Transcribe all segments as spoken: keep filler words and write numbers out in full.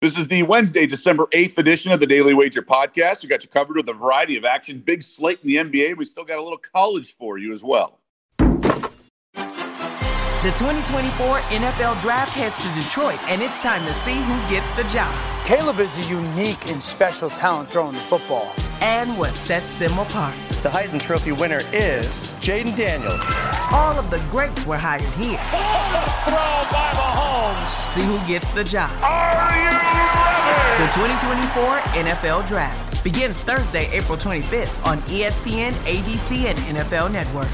This is the Wednesday, December eighth edition of the Daily Wager podcast. We got you covered with a variety of action. Big slate in the N B A. We still got a little college for you as well. The twenty twenty-four N F L Draft heads to Detroit, and it's time to see who gets the job. Caleb is a unique and special talent throwing the football. And what sets them apart. The Heisman Trophy winner is Jaden Daniels. All of the greats were hired here. Throw by Mahomes. See who gets the job. Are you ready? The twenty twenty-four N F L Draft begins Thursday, April twenty-fifth on E S P N, A B C, and N F L Network.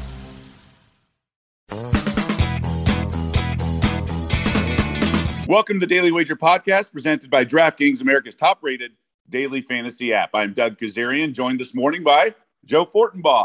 Welcome to the Daily Wager podcast presented by DraftKings, America's top-rated daily fantasy app. I'm Doug Kazarian, joined this morning by Joe Fortenbaugh.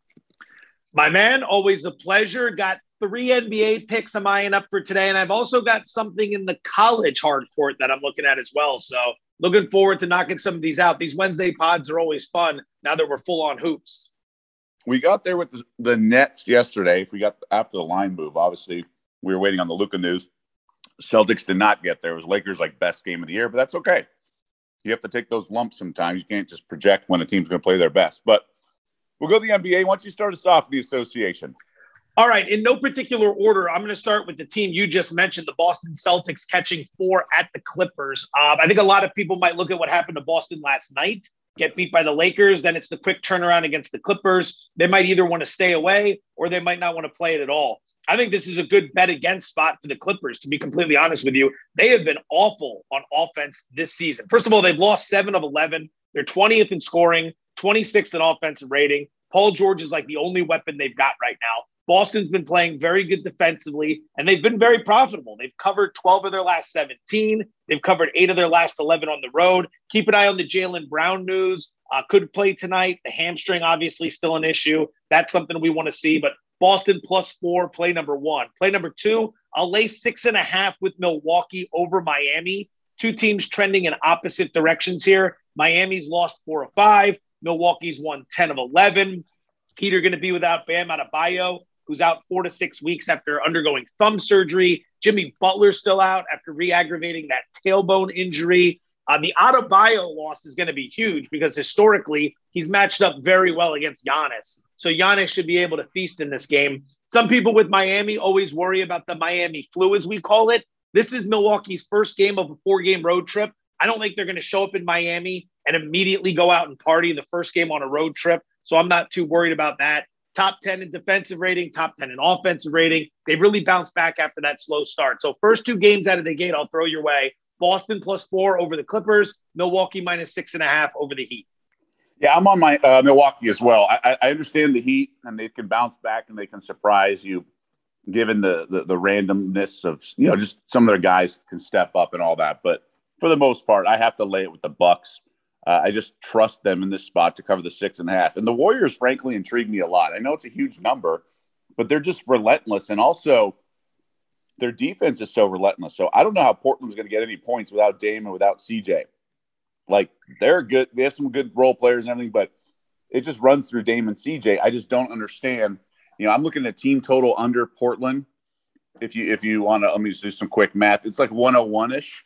My man, always a pleasure. Got three N B A picks I'm eyeing up for today, and I've also got something in the college hard court that I'm looking at as well. So looking forward to knocking some of these out. These Wednesday pods are always fun now that we're full on hoops. We got there with the, the Nets yesterday. If we got after the line move, obviously we were waiting on the Luka news. Celtics did not get there. It was Lakers' like best game of the year, but that's okay. You have to take those lumps sometimes. You can't just project when a team's going to play their best. But we'll go to the N B A. Why don't you start us off with the association? All right. In no particular order, I'm going to start with the team you just mentioned, the Boston Celtics catching four at the Clippers. Um, I think a lot of people might look at what happened to Boston last night, get beat by the Lakers. Then it's the quick turnaround against the Clippers. They might either want to stay away or they might not want to play it at all. I think this is a good bet against spot for the Clippers, to be completely honest with you. They have been awful on offense this season. First of all, they've lost seven of eleven. They're twentieth in scoring, twenty-sixth in offensive rating. Paul George is like the only weapon they've got right now. Boston's been playing very good defensively, and they've been very profitable. They've covered twelve of their last seventeen. They've covered eight of their last eleven on the road. Keep an eye on the Jaylen Brown news. Uh, could play tonight. The hamstring, obviously, still an issue. That's something we want to see, but Boston plus four, play number one. Play number two, I'll lay six and a half with Milwaukee over Miami. Two teams trending in opposite directions here. Miami's lost four of five. Milwaukee's won ten of eleven. Heat are going to be without Bam Adebayo, who's out four to six weeks after undergoing thumb surgery. Jimmy Butler's still out after re-aggravating that tailbone injury. Uh, the Adebayo loss is going to be huge because historically he's matched up very well against Giannis. So Giannis should be able to feast in this game. Some people with Miami always worry about the Miami flu, as we call it. This is Milwaukee's first game of a four-game road trip. I don't think they're going to show up in Miami and immediately go out and party the first game on a road trip. So I'm not too worried about that. Top ten in defensive rating, top ten in offensive rating. They've really bounced back after that slow start. So first two games out of the gate, I'll throw your way. Boston plus four over the Clippers, Milwaukee minus six and a half over the Heat. Yeah, I'm on my uh, Milwaukee as well. I, I understand the Heat, and they can bounce back and they can surprise you, given the, the the randomness of, you know, just some of their guys can step up and all that. But for the most part, I have to lay it with the Bucks. Uh, I just trust them in this spot to cover the six and a half. And the Warriors, frankly, intrigue me a lot. I know it's a huge number, but they're just relentless, and also their defense is so relentless. So I don't know how Portland's going to get any points without Dame and without C J. Like, they're good. They have some good role players and everything, but it just runs through Dame and C J. I just don't understand. You know, I'm looking at team total under Portland. If you if you want to, let me just do some quick math. It's like one oh one-ish.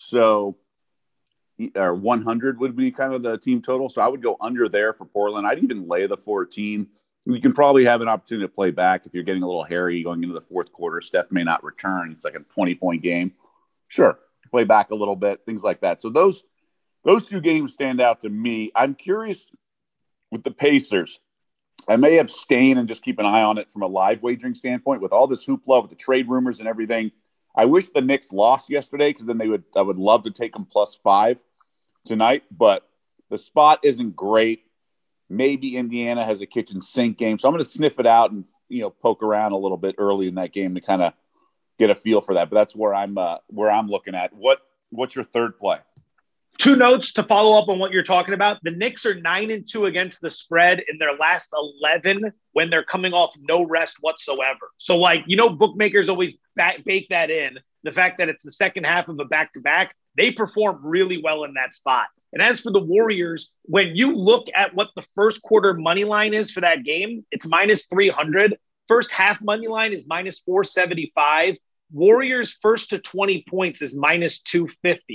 So, or one hundred would be kind of the team total. So I would go under there for Portland. I'd even lay the fourteen. You can probably have an opportunity to play back if you're getting a little hairy going into the fourth quarter. Steph may not return. It's like a twenty-point game. Sure, play back a little bit, things like that. So those – Those two games stand out to me. I'm curious with the Pacers. I may abstain and just keep an eye on it from a live wagering standpoint with all this hoopla with the trade rumors and everything. I wish the Knicks lost yesterday because then they would. I would love to take them plus five tonight. But the spot isn't great. Maybe Indiana has a kitchen sink game, so I'm going to sniff it out and, you know, poke around a little bit early in that game to kind of get a feel for that. But that's where I'm uh, where I'm looking at. What What's your third play? Two notes to follow up on what you're talking about. The Knicks are nine and two against the spread in their last eleven when they're coming off no rest whatsoever. So, like, you know, bookmakers always back, bake that in. The fact that it's the second half of a back-to-back, they perform really well in that spot. And as for the Warriors, when you look at what the first quarter money line is for that game, it's minus three hundred. First half money line is minus four seventy-five. Warriors first to twenty points is minus two fifty.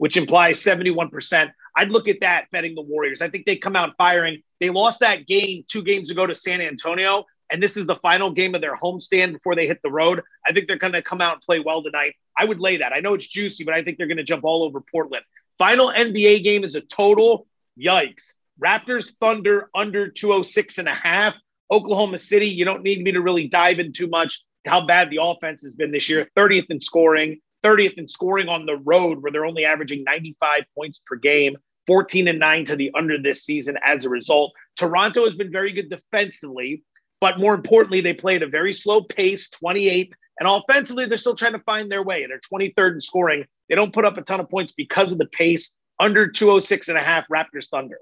which implies seventy-one percent. I'd look at that betting the Warriors. I think they come out firing. They lost that game two games ago to San Antonio, and this is the final game of their homestand before they hit the road. I think they're going to come out and play well tonight. I would lay that. I know it's juicy, but I think they're going to jump all over Portland. Final N B A game is a total. Yikes. Raptors Thunder under two oh six and a half. Oklahoma City, you don't need me to really dive in too much to how bad the offense has been this year. thirtieth in scoring, thirtieth in scoring on the road where they're only averaging ninety-five points per game, fourteen and nine to the under this season as a result. Toronto has been very good defensively, but more importantly, they play at a very slow pace, twenty-eighth, and offensively, they're still trying to find their way. They're twenty-third in scoring. They don't put up a ton of points because of the pace. Under two oh six and a half, Raptors Thunder.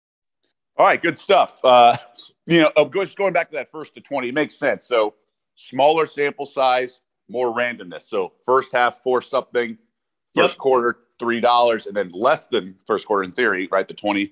All right, good stuff. Uh, you know, just going back to that first to twenty, it makes sense. So smaller sample size, more randomness. So first half, four something, first yep. quarter, three dollars, and then less than first quarter in theory, right? The twenty.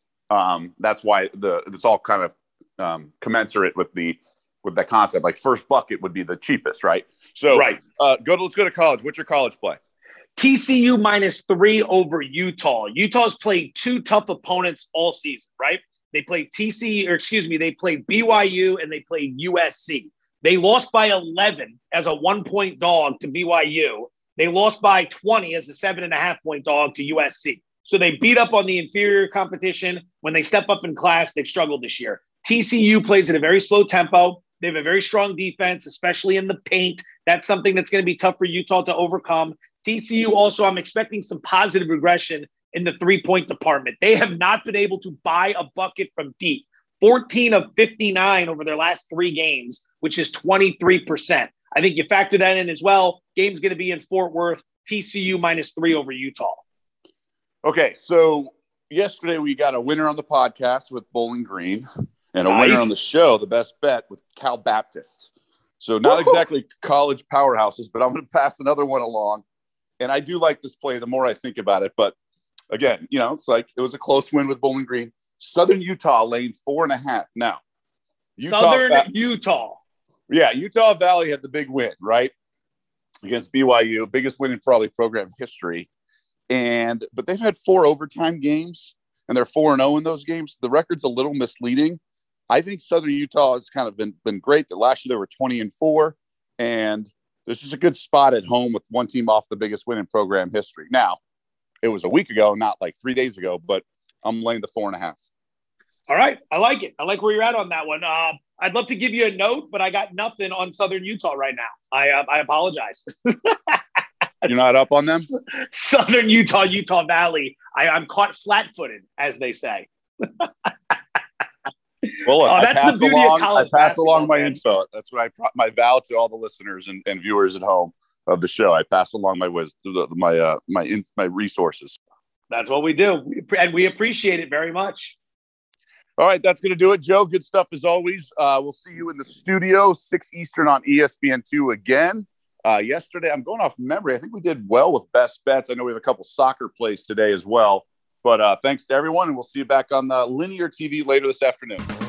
Um, that's why the it's all kind of um, commensurate with the with that concept. Like first bucket would be the cheapest, right? So right. Uh, go to let's go to college. What's your college play? T C U minus three over Utah. Utah's played two tough opponents all season, right? They played T C U, or excuse me, they played B Y U and they played U S C. They lost by eleven as a one-point dog to B Y U. They lost by twenty as a seven and a half point dog to U S C. So they beat up on the inferior competition. When they step up in class, they've struggled this year. T C U plays at a very slow tempo. They have a very strong defense, especially in the paint. That's something that's going to be tough for Utah to overcome. T C U also, I'm expecting some positive regression in the three-point department. They have not been able to buy a bucket from deep. fourteen of fifty-nine over their last three games, which is twenty-three percent. I think you factor that in as well. Game's going to be in Fort Worth. T C U minus three over Utah. Okay, so yesterday we got a winner on the podcast with Bowling Green and a Nice. winner on the show, the best bet, with Cal Baptist. So not Woo-hoo. exactly college powerhouses, but I'm going to pass another one along. And I do like this play the more I think about it. But again, you know, it's like it was a close win with Bowling Green. Southern Utah lane four and a half. Now, Utah Southern Va- Utah. Yeah, Utah Valley had the big win, right? Against B Y U, biggest win in probably program history. And but they've had four overtime games, and they're four and zero in those games. The record's a little misleading. I think Southern Utah has kind of been been great. Last year they were twenty and four, and this is a good spot at home with one team off the biggest win in program history. Now, it was a week ago, not like three days ago, but I'm laying the four and a half. All right. I like it. I like where you're at on that one. Uh, I'd love to give you a note, but I got nothing on Southern Utah right now. I uh, I apologize. You're not up on them? Southern Utah, Utah Valley. I, I'm caught flat-footed, as they say. Well, look, Oh, I that's pass the beauty of along, I college pass along my basketball, man. info. That's what I my vow to all the listeners and, and viewers at home of the show. I pass along my wisdom, my uh, my in, my resources. That's what we do. We, and we appreciate it very much. All right, that's going to do it, Joe. Good stuff as always. Uh, we'll see you in the studio, six Eastern on E S P N two again. Uh, yesterday, I'm going off memory. I think we did well with best bets. I know we have a couple soccer plays today as well. But uh, thanks to everyone, and we'll see you back on the linear T V later this afternoon.